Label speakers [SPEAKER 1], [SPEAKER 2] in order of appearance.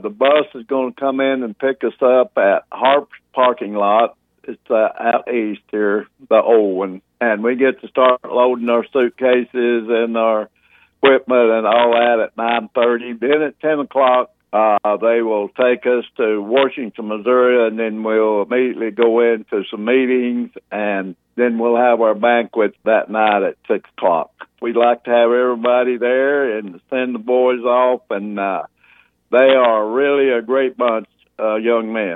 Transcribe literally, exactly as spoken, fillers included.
[SPEAKER 1] The bus is going to come in and pick us up at Harp's parking lot. It's uh, out east here, the old one. And we get to start loading our suitcases and our equipment and all that at nine thirty. Then at ten o'clock, uh, they will take us to Washington, Missouri, and then we'll immediately go into some meetings, and then we'll have our banquet that night at six o'clock. We'd like to have everybody there and send the boys off, and uh, they are really a great bunch of young men.